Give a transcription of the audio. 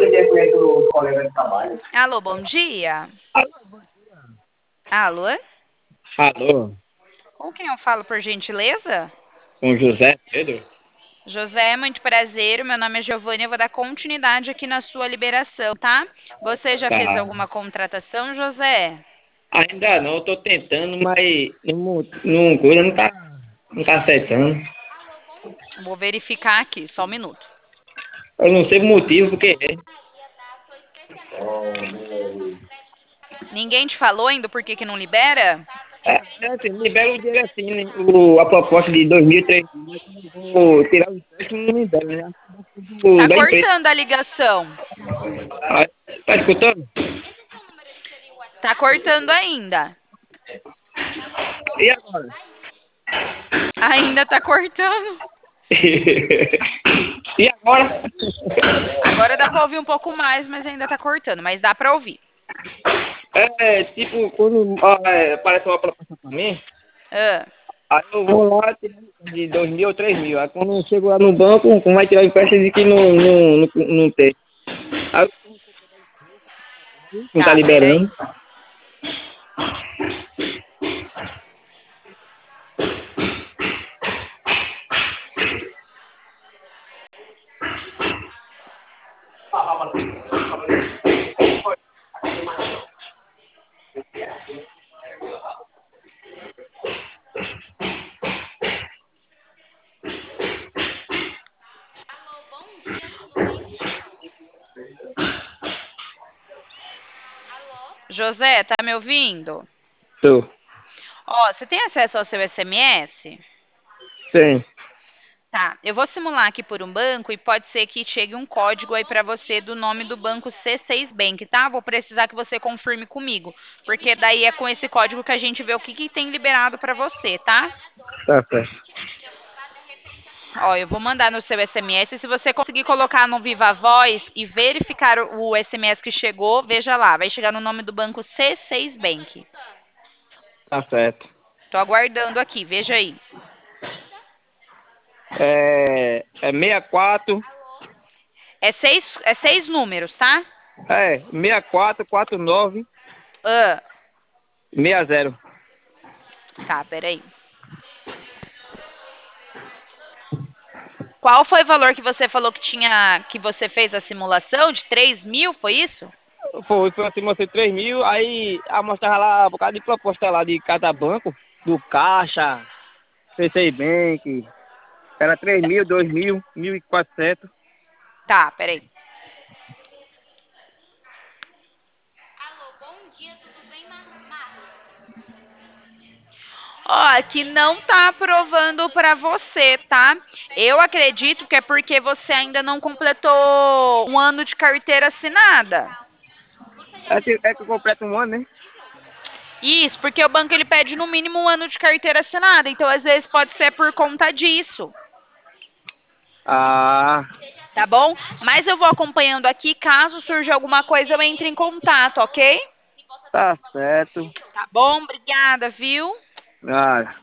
Alô, bom dia. Alô? Alô, Com quem eu falo, por gentileza? com José Pedro? José, muito prazer. Meu nome é Giovanni. Eu vou dar continuidade aqui na sua liberação, tá? Você já fez Tá. alguma contratação, José? Ainda não, eu tô tentando, mas não, coisa não tá acertando. Vou verificar aqui, só um minuto. Eu não sei o motivo, porque é. Ninguém te falou ainda por que não libera? É assim, libera o dinheiro assim, né? A proposta de 2.000, 3.000, vou tirar o empréstimo e não libera, né? Tá Da empresa. cortando a ligação. Ah, tá escutando? Tá cortando ainda. E agora? Ainda tá cortando. E agora? Agora dá pra ouvir um pouco mais, mas ainda tá cortando. Mas dá pra ouvir. Tipo, quando aparece uma proposta pra mim, Ah, aí eu vou lá tirar de 2.000 ou 3.000. Aí quando eu chego lá no banco, como vai tirar o empréstimo de que não tem. Aí não tá tá, peraí. liberando. José, tá me ouvindo? Tô. Ó, você tem acesso ao seu SMS? Sim. Tá, eu vou simular aqui por um banco e pode ser que chegue um código aí pra você do nome do banco C6 Bank, tá? Vou precisar que você confirme comigo, porque daí é com esse código que a gente vê o que tem liberado pra você, tá? Tá certo. Ó, eu vou mandar no seu SMS. Se você conseguir colocar no Viva Voz e verificar o SMS que chegou, veja lá, vai chegar no nome do banco C6 Bank. Tá certo. Tô aguardando aqui, veja aí. É 64. É seis números, tá? 644960. Ah, tá, peraí. Qual foi o valor que você falou que tinha, que você fez a simulação de 3.000, foi isso? Foi assim, mostrei 3.000, aí mostrava lá um bocado de proposta lá de cada banco, do Caixa, C6 Bank, era 3.000, 2.000, 1.400. Tá, peraí. Ó, aqui não tá aprovando pra você, tá? Eu acredito que é porque você ainda não completou um ano de carteira assinada. É que eu completo um ano, né? Isso, porque o banco ele pede no mínimo um ano de carteira assinada, então às vezes pode ser por conta disso, Ah, tá bom? Mas eu vou acompanhando aqui, caso surja alguma coisa eu entre em contato, ok? tá certo. Tá bom, obrigada, viu? Ah,